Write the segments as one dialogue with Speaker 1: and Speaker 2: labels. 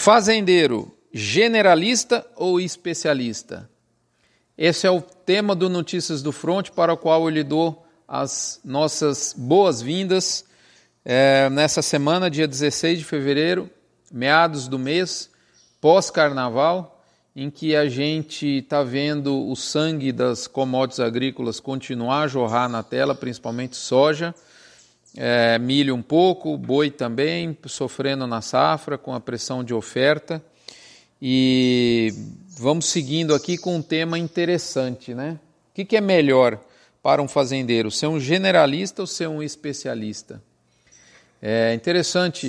Speaker 1: Fazendeiro, generalista ou especialista? Esse é o tema do Notícias do Fronte, para o qual eu lhe dou as nossas boas-vindas nessa semana, dia 16 de fevereiro, meados do mês, pós-carnaval, em que a gente está vendo o sangue das commodities agrícolas continuar a jorrar na tela, principalmente soja, milho um pouco, boi também, sofrendo na safra com a pressão de oferta. E vamos seguindo aqui com um tema interessante, né? O que é melhor para um fazendeiro, ser um generalista ou ser um especialista? É interessante,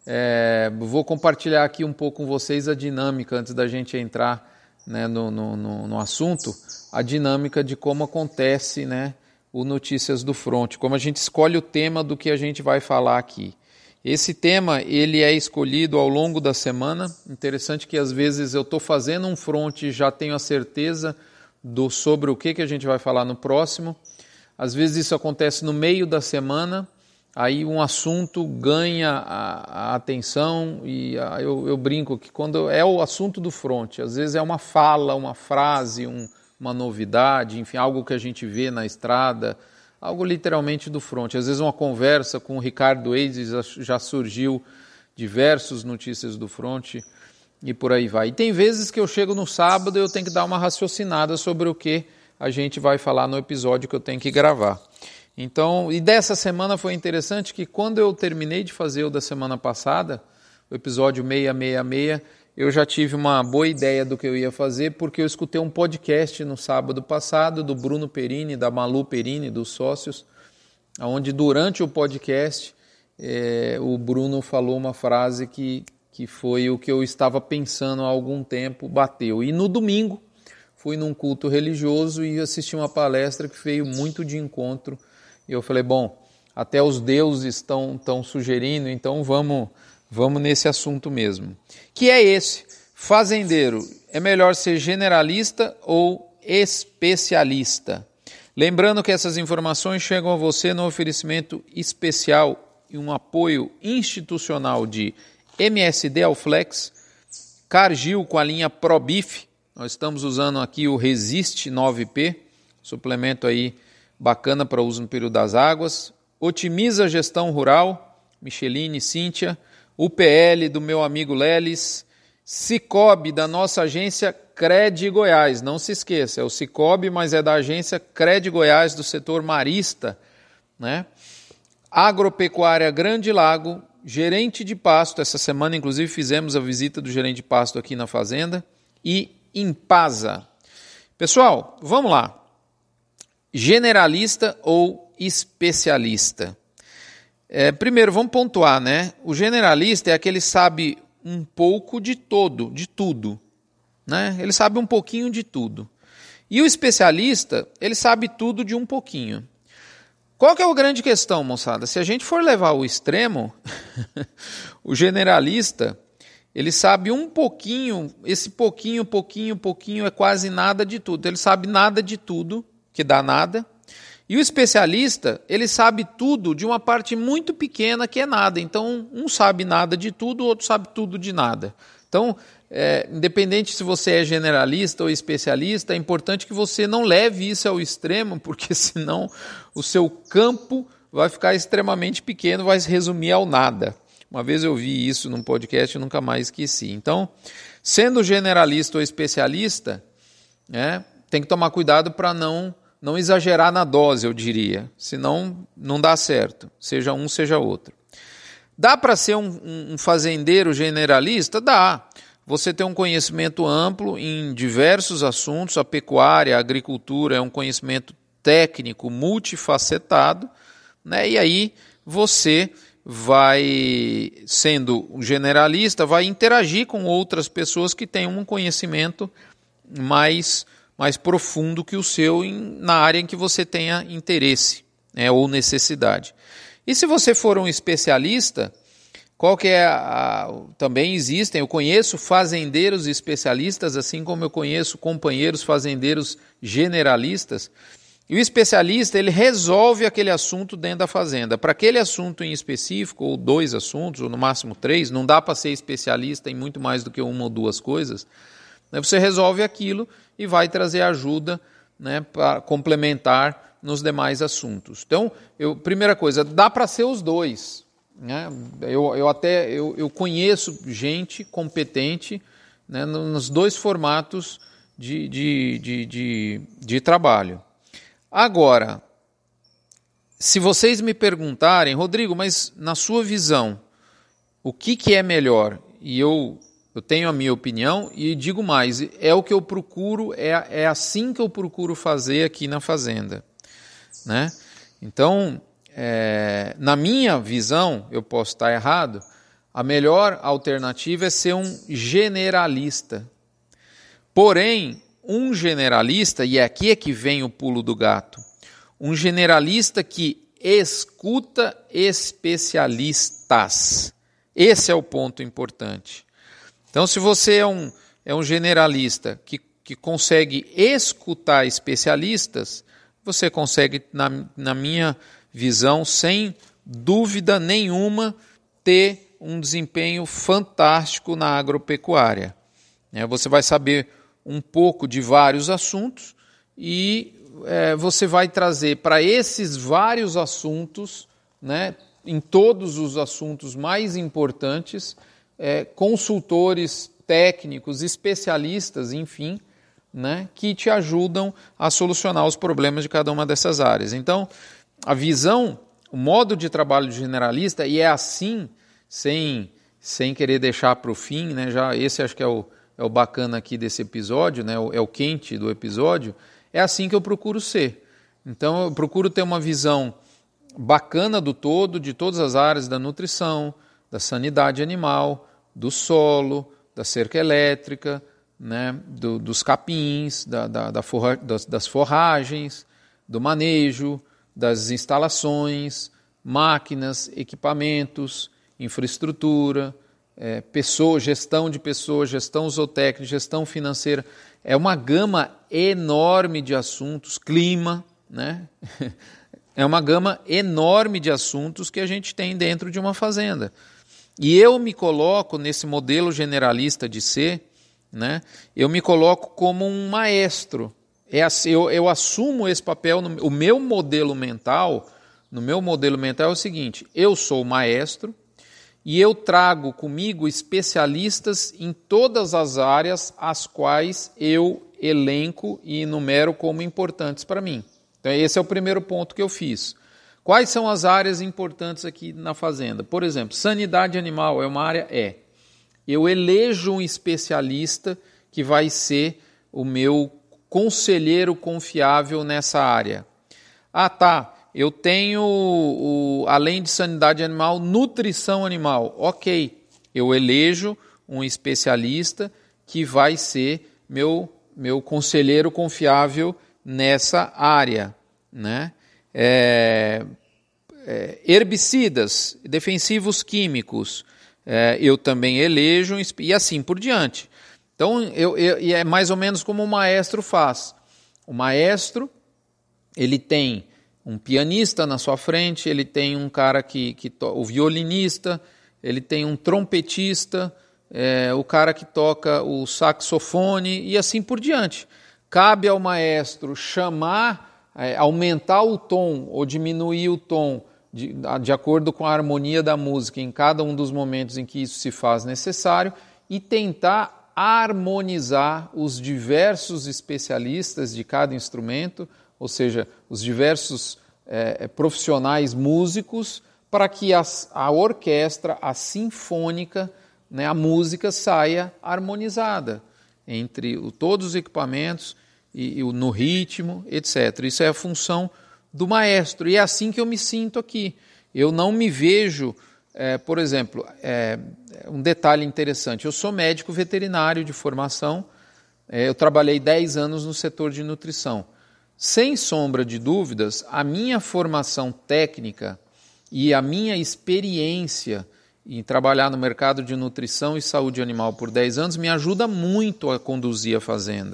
Speaker 1: vou compartilhar aqui um pouco com vocês a dinâmica, antes da gente entrar, né, no assunto, a dinâmica de como acontece, né, o Notícias do Fronte, como a gente escolhe o tema do que a gente vai falar aqui. Esse tema, ele é escolhido ao longo da semana. Interessante que às vezes eu estou fazendo um fronte e já tenho a certeza sobre o que a gente vai falar no próximo. Às vezes isso acontece no meio da semana, aí um assunto ganha a atenção e eu brinco que quando é o assunto do fronte, às vezes é uma fala, uma frase, uma novidade, enfim, algo que a gente vê na estrada, algo literalmente do fronte. Às vezes uma conversa com o Ricardo Eides já surgiu diversos Notícias do Fronte e por aí vai. E tem vezes que eu chego no sábado e eu tenho que dar uma raciocinada sobre o que a gente vai falar no episódio que eu tenho que gravar. Então, e dessa semana foi interessante que quando eu terminei de fazer o da semana passada, o episódio 666, eu já tive uma boa ideia do que eu ia fazer, porque eu escutei um podcast no sábado passado do Bruno Perini, da Malu Perini, dos sócios, onde durante o podcast o Bruno falou uma frase que foi o que eu estava pensando há algum tempo, bateu. E no domingo fui num culto religioso e assisti uma palestra que veio muito de encontro. E eu falei, bom, até os deuses estão sugerindo, então vamos nesse assunto mesmo. Que é esse, fazendeiro, é melhor ser generalista ou especialista? Lembrando que essas informações chegam a você no oferecimento especial e um apoio institucional de MSD Alflex, Cargill com a linha ProBif, nós estamos usando aqui o Resiste 9P, suplemento aí bacana para uso no período das águas, Otimiza a Gestão Rural, Micheline, Cíntia, UPL do meu amigo Lelis, Cicobi da nossa agência Cred Goiás, não se esqueça, é o Cicobi, mas é da agência Cred Goiás do setor marista, né? Agropecuária Grande Lago, gerente de pasto, essa semana inclusive fizemos a visita do gerente de pasto aqui na fazenda, e Impasa. Pessoal, vamos lá. Generalista ou especialista? Primeiro, vamos pontuar, né? O generalista é aquele que sabe um pouco de tudo, né? Ele sabe um pouquinho de tudo. E o especialista, ele sabe tudo de um pouquinho. Qual que é a grande questão, moçada? Se a gente for levar ao extremo, o generalista, ele sabe um pouquinho, esse pouquinho é quase nada de tudo. Ele sabe nada de tudo, que dá nada. E o especialista, ele sabe tudo de uma parte muito pequena que é nada. Então, um sabe nada de tudo, o outro sabe tudo de nada. Então, independente se você é generalista ou especialista, é importante que você não leve isso ao extremo, porque senão o seu campo vai ficar extremamente pequeno, vai se resumir ao nada. Uma vez eu vi isso num podcast e nunca mais esqueci. Então, sendo generalista ou especialista, tem que tomar cuidado para não exagerar na dose, eu diria. Senão, não dá certo. Seja um, seja outro. Dá para ser um fazendeiro generalista? Dá. Você tem um conhecimento amplo em diversos assuntos. A pecuária, a agricultura é um conhecimento técnico multifacetado, né? E aí você vai, sendo um generalista, vai interagir com outras pessoas que têm um conhecimento mais profundo que o seu na área em que você tenha interesse, né, ou necessidade. E se você for um especialista, qual que é também existem, eu conheço fazendeiros especialistas, assim como eu conheço companheiros fazendeiros generalistas, E o especialista, ele resolve aquele assunto dentro da fazenda. Para aquele assunto em específico, ou 2 assuntos, ou no máximo 3, não dá para ser especialista em muito mais do que 1 ou 2 coisas, né? Você resolve aquilo e vai trazer ajuda, né, para complementar nos demais assuntos. Então, primeira coisa, dá para ser os 2. Né? Eu conheço gente competente, né, nos 2 formatos de trabalho. Agora, se vocês me perguntarem, Rodrigo, mas na sua visão, o que é melhor? E eu tenho a minha opinião e digo mais, é o que eu procuro, é assim que eu procuro fazer aqui na fazenda. Né? Então, na minha visão, eu posso estar errado, a melhor alternativa é ser um generalista. Porém, um generalista, e aqui é que vem o pulo do gato, um generalista que escuta especialistas. Esse é o ponto importante. Então, se você é um generalista que consegue escutar especialistas, você consegue, na minha visão, sem dúvida nenhuma, ter um desempenho fantástico na agropecuária. Você vai saber um pouco de vários assuntos e você vai trazer para esses vários assuntos, né, em todos os assuntos mais importantes, consultores técnicos, especialistas, enfim, né, que te ajudam a solucionar os problemas de cada uma dessas áreas. Então, a visão, o modo de trabalho de generalista, e é assim, sem querer deixar para o fim, né, já esse acho que é o bacana aqui desse episódio, né, é o quente do episódio, é assim que eu procuro ser. Então, eu procuro ter uma visão bacana do todo, de todas as áreas da nutrição, da sanidade animal, do solo, da cerca elétrica, né, dos capins, das forragens, do manejo, das instalações, máquinas, equipamentos, infraestrutura, gestão de pessoas, gestão zootécnica, gestão financeira. É uma gama enorme de assuntos, clima, né? É uma gama enorme de assuntos que a gente tem dentro de uma fazenda. E eu me coloco nesse modelo generalista de ser, né? Eu me coloco como um maestro. Eu assumo esse papel. No meu modelo mental é o seguinte: eu sou o maestro, e eu trago comigo especialistas em todas as áreas as quais eu elenco e enumero como importantes para mim. Então, esse é o primeiro ponto que eu fiz. Quais são as áreas importantes aqui na fazenda? Por exemplo, sanidade animal é uma área? Eu elejo um especialista que vai ser o meu conselheiro confiável nessa área. Eu tenho, além de sanidade animal, nutrição animal. Ok, eu elejo um especialista que vai ser meu conselheiro confiável nessa área. Né? Herbicidas, defensivos químicos, eu também elejo, e assim por diante. Então, e é mais ou menos como o maestro faz. O maestro, ele tem um pianista na sua frente, ele tem um cara o violinista, ele tem um trompetista, o cara que toca o saxofone e assim por diante. Cabe ao maestro aumentar o tom ou diminuir o tom de acordo com a harmonia da música em cada um dos momentos em que isso se faz necessário e tentar harmonizar os diversos especialistas de cada instrumento, ou seja, os diversos profissionais músicos, para que a orquestra, a sinfônica, né, a música saia harmonizada entre todos os equipamentos e no ritmo, etc. Isso é a função do maestro, e é assim que eu me sinto aqui. Eu não me vejo, por exemplo, um detalhe interessante, eu sou médico veterinário de formação, eu trabalhei 10 anos no setor de nutrição. Sem sombra de dúvidas, a minha formação técnica e a minha experiência em trabalhar no mercado de nutrição e saúde animal por 10 anos me ajuda muito a conduzir a fazenda.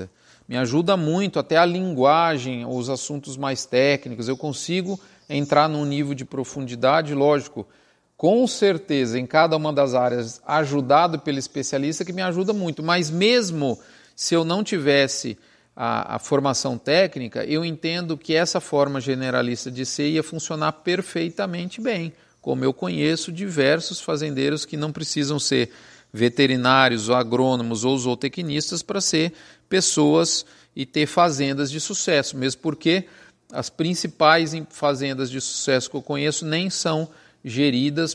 Speaker 1: me ajuda muito, até a linguagem, os assuntos mais técnicos, eu consigo entrar num nível de profundidade, lógico, com certeza, em cada uma das áreas, ajudado pelo especialista, que me ajuda muito, mas mesmo se eu não tivesse a formação técnica, eu entendo que essa forma generalista de ser ia funcionar perfeitamente bem, como eu conheço diversos fazendeiros que não precisam ser veterinários, ou agrônomos ou zootecnistas para ser pessoas e ter fazendas de sucesso, mesmo porque as principais fazendas de sucesso que eu conheço nem são geridas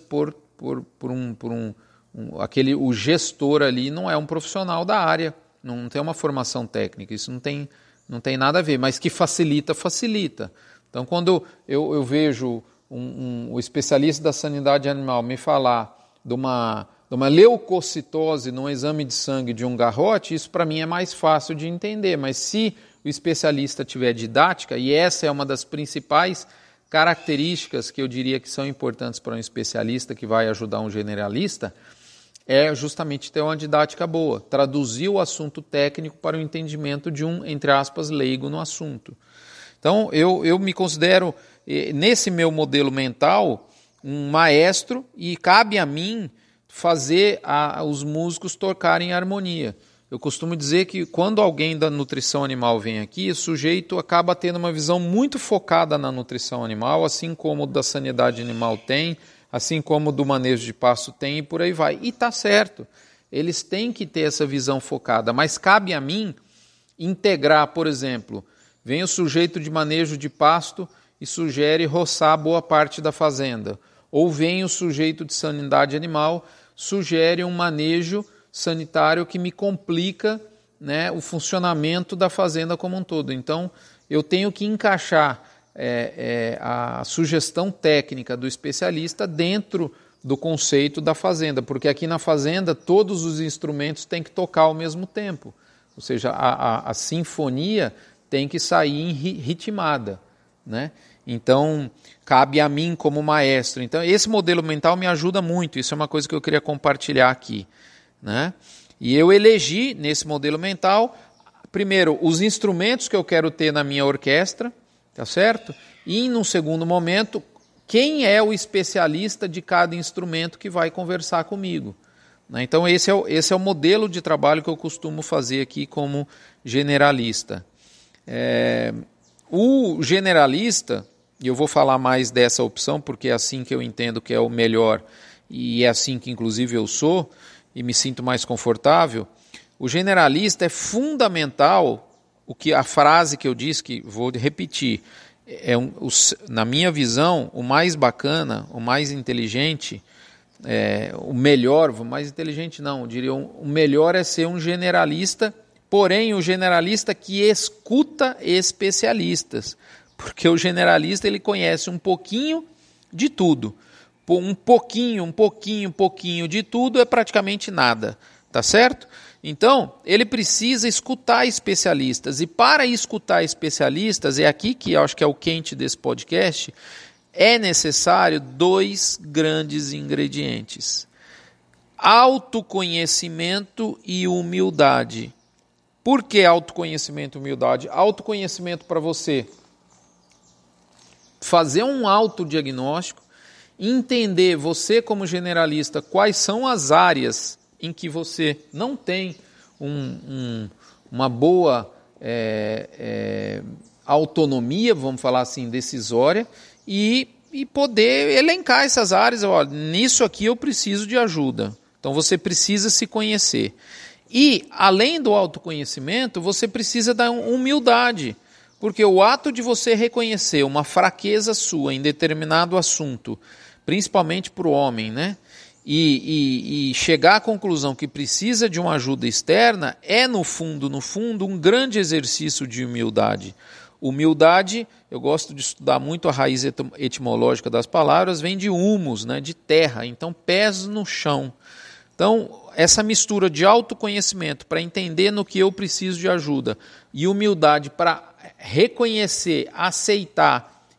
Speaker 1: o gestor ali não é um profissional da área, não tem uma formação técnica, isso não tem nada a ver, mas que facilita. Então, quando eu vejo o especialista da sanidade animal me falar de uma leucocitose num exame de sangue de um garrote, isso para mim é mais fácil de entender, mas se o especialista tiver didática, e essa é uma das principais características que eu diria que são importantes para um especialista que vai ajudar um generalista, é justamente ter uma didática boa, traduzir o assunto técnico para o entendimento de um, entre aspas, leigo no assunto. Então, eu me considero, nesse meu modelo mental, um maestro e cabe a mim fazer os músicos tocarem em harmonia. Eu costumo dizer que quando alguém da nutrição animal vem aqui, o sujeito acaba tendo uma visão muito focada na nutrição animal, assim como o da sanidade animal tem, assim como o do manejo de pasto tem e por aí vai. E está certo, eles têm que ter essa visão focada, mas cabe a mim integrar, por exemplo, vem o sujeito de manejo de pasto e sugere roçar boa parte da fazenda, ou vem o sujeito de sanidade animal, sugere um manejo sanitário que me complica, né, o funcionamento da fazenda como um todo. Então, eu tenho que encaixar a sugestão técnica do especialista dentro do conceito da fazenda, porque aqui na fazenda todos os instrumentos têm que tocar ao mesmo tempo, ou seja, a sinfonia tem que sair ritmada, né? Então, cabe a mim como maestro. Então, esse modelo mental me ajuda muito, isso é uma coisa que eu queria compartilhar aqui, né? E eu elegi nesse modelo mental, primeiro, os instrumentos que eu quero ter na minha orquestra, tá certo? E, num segundo momento, quem é o especialista de cada instrumento que vai conversar comigo, né? Então, esse é o modelo de trabalho que eu costumo fazer aqui como generalista. O generalista, e eu vou falar mais dessa opção, porque é assim que eu entendo que é o melhor, e é assim que, inclusive, eu sou, e me sinto mais confortável. O generalista é fundamental, a frase que eu disse, que vou repetir, na minha visão, o mais bacana, o mais inteligente, o melhor, mais inteligente não, eu diria, o melhor é ser um generalista, porém o generalista que escuta especialistas, porque o generalista ele conhece um pouquinho de tudo. Um pouquinho de tudo é praticamente nada, tá certo? Então, ele precisa escutar especialistas, e para escutar especialistas, é aqui que eu acho que é o quente desse podcast, é necessário 2 grandes ingredientes: autoconhecimento e humildade. Por que autoconhecimento e humildade? Autoconhecimento para você fazer um autodiagnóstico, entender você como generalista quais são as áreas em que você não tem uma boa autonomia, vamos falar assim, decisória, e poder elencar essas áreas. Olha, nisso aqui eu preciso de ajuda. Então você precisa se conhecer. E, além do autoconhecimento, você precisa da humildade, porque o ato de você reconhecer uma fraqueza sua em determinado assunto, principalmente para o homem, né? E chegar à conclusão que precisa de uma ajuda externa é, no fundo, um grande exercício de humildade. Humildade, eu gosto de estudar muito a raiz etimológica das palavras, vem de humus, né? De terra, então pés no chão. Então, essa mistura de autoconhecimento para entender no que eu preciso de ajuda e humildade para reconhecer, aceitar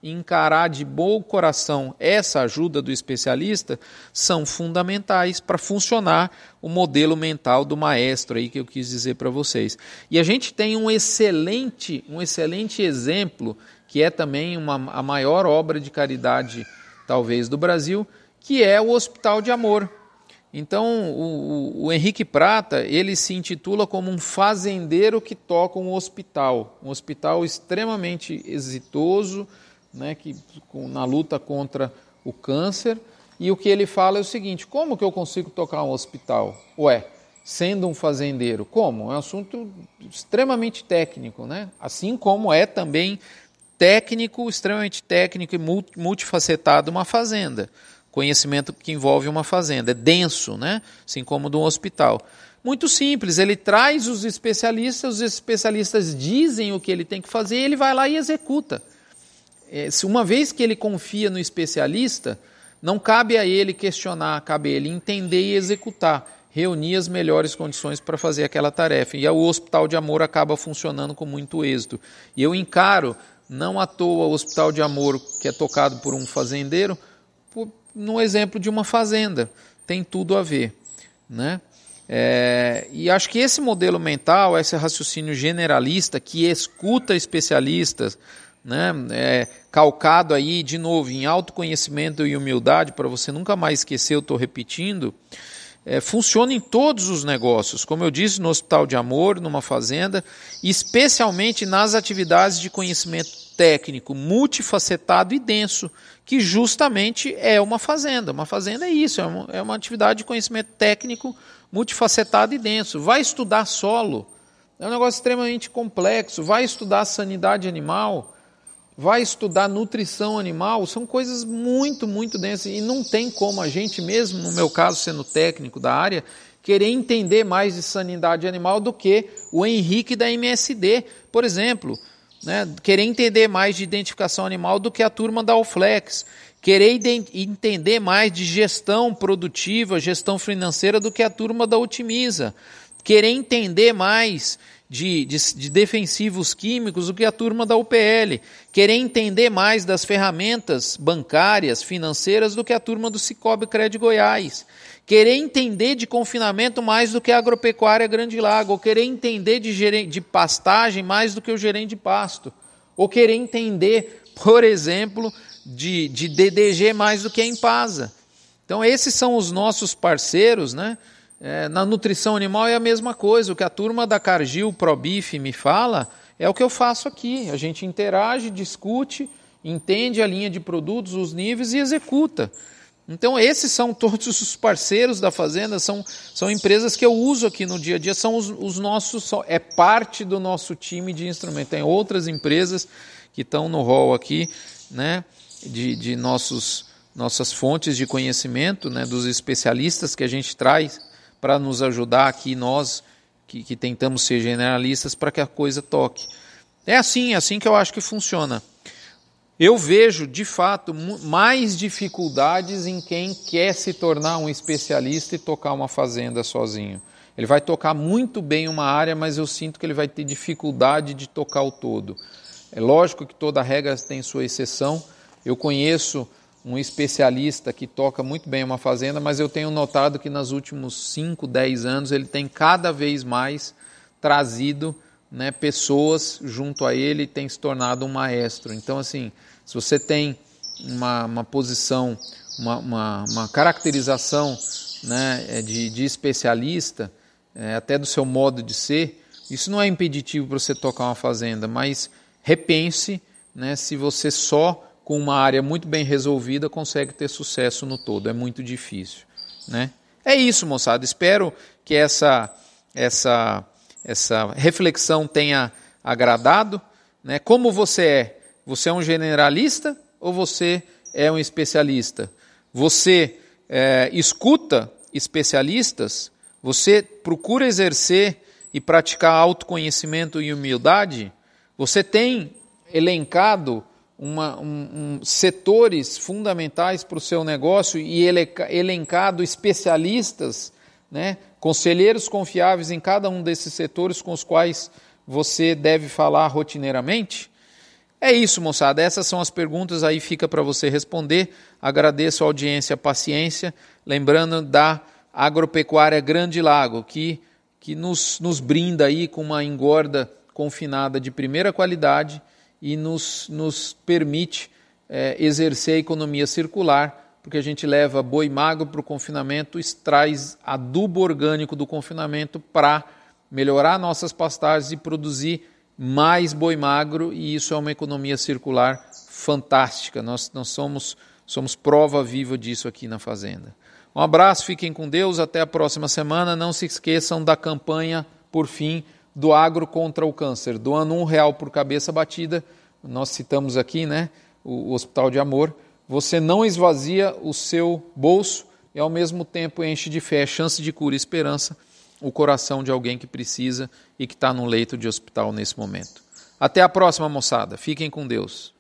Speaker 1: e encarar de bom coração essa ajuda do especialista são fundamentais para funcionar o modelo mental do maestro aí que eu quis dizer para vocês. E a gente tem um excelente exemplo, que é também a maior obra de caridade talvez do Brasil, que é o Hospital de Amor. Então, o Henrique Prata, ele se intitula como um fazendeiro que toca um hospital extremamente exitoso, né, na luta contra o câncer, e o que ele fala é o seguinte: como que eu consigo tocar um hospital? Sendo um fazendeiro, como? É um assunto extremamente técnico, né? Assim como é também extremamente técnico e multifacetado uma fazenda. Conhecimento que envolve uma fazenda, é denso, né? Assim como de um hospital. Muito simples, ele traz os especialistas dizem o que ele tem que fazer, ele vai lá e executa. Uma vez que ele confia no especialista, não cabe a ele questionar, cabe a ele entender e executar, reunir as melhores condições para fazer aquela tarefa. E o Hospital de Amor acaba funcionando com muito êxito. E eu encaro, não à toa, o Hospital de Amor, que é tocado por um fazendeiro, no exemplo de uma fazenda, tem tudo a ver, né? E acho que esse modelo mental, esse raciocínio generalista que escuta especialistas, né, calcado aí de novo em autoconhecimento e humildade, para você nunca mais esquecer, eu estou repetindo, funciona em todos os negócios, como eu disse, no Hospital de Amor, numa fazenda, especialmente nas atividades de conhecimento técnico, multifacetado e denso, que justamente é uma fazenda. Uma fazenda é isso, é uma atividade de conhecimento técnico, multifacetado e denso. Vai estudar solo, é um negócio extremamente complexo. Vai estudar sanidade animal, vai estudar nutrição animal, são coisas muito, muito densas. E não tem como a gente mesmo, no meu caso, sendo técnico da área, querer entender mais de sanidade animal do que o Henrique da MSD, por exemplo. Né, querer entender mais de identificação animal do que a turma da Alflex, querer entender mais de gestão produtiva, gestão financeira do que a turma da Otimiza, querer entender mais de defensivos químicos do que a turma da UPL, querer entender mais das ferramentas bancárias, financeiras do que a turma do Cicobi Cred Goiás, querer entender de confinamento mais do que a Agropecuária Grande Lago, ou querer entender de pastagem mais do que o gerente de pasto, ou querer entender, por exemplo, de DDG mais do que a Impasa. Então esses são os nossos parceiros, né? Na nutrição animal é a mesma coisa, o que a turma da Cargill Probif me fala é o que eu faço aqui, a gente interage, discute, entende a linha de produtos, os níveis e executa. Então esses são todos os parceiros da fazenda, são empresas que eu uso aqui no dia a dia, são os nossos, é parte do nosso time de instrumento. Tem outras empresas que estão no rol aqui, né, de nossas fontes de conhecimento, né, dos especialistas que a gente traz para nos ajudar aqui, nós que tentamos ser generalistas, para que a coisa toque. É assim que eu acho que funciona. Eu vejo, de fato, mais dificuldades em quem quer se tornar um especialista e tocar uma fazenda sozinho. Ele vai tocar muito bem uma área, mas eu sinto que ele vai ter dificuldade de tocar o todo. É lógico que toda regra tem sua exceção. Eu conheço um especialista que toca muito bem uma fazenda, mas eu tenho notado que nos últimos 5, 10 anos ele tem cada vez mais trazido, né, pessoas junto a ele e tem se tornado um maestro. Então, assim, se você tem uma posição, uma caracterização, né, de especialista, até do seu modo de ser, isso não é impeditivo para você tocar uma fazenda, mas repense, né, se você só com uma área muito bem resolvida consegue ter sucesso no todo. É muito difícil, né? É isso, moçada. Espero que essa reflexão tenha agradado, né? Como você é? Você é um generalista ou você é um especialista? Você escuta especialistas? Você procura exercer e praticar autoconhecimento e humildade? Você tem elencado setores fundamentais para o seu negócio e elencado especialistas, né, conselheiros confiáveis em cada um desses setores com os quais você deve falar rotineiramente? É isso, moçada. Essas são as perguntas, aí fica para você responder. Agradeço a audiência, a paciência. Lembrando da Agropecuária Grande Lago, que nos brinda aí com uma engorda confinada de primeira qualidade e nos permite exercer a economia circular, porque a gente leva boi magro para o confinamento, traz adubo orgânico do confinamento para melhorar nossas pastagens e produzir mais boi magro, e isso é uma economia circular fantástica. Nós somos prova viva disso aqui na fazenda. Um abraço, fiquem com Deus, até a próxima semana. Não se esqueçam da campanha, por fim, do Agro contra o Câncer, doando R$1 por cabeça batida. Nós citamos aqui, né, o Hospital de Amor. Você não esvazia o seu bolso e ao mesmo tempo enche de fé, chance de cura e esperança o coração de alguém que precisa e que está no leito de hospital nesse momento. Até a próxima, moçada. Fiquem com Deus.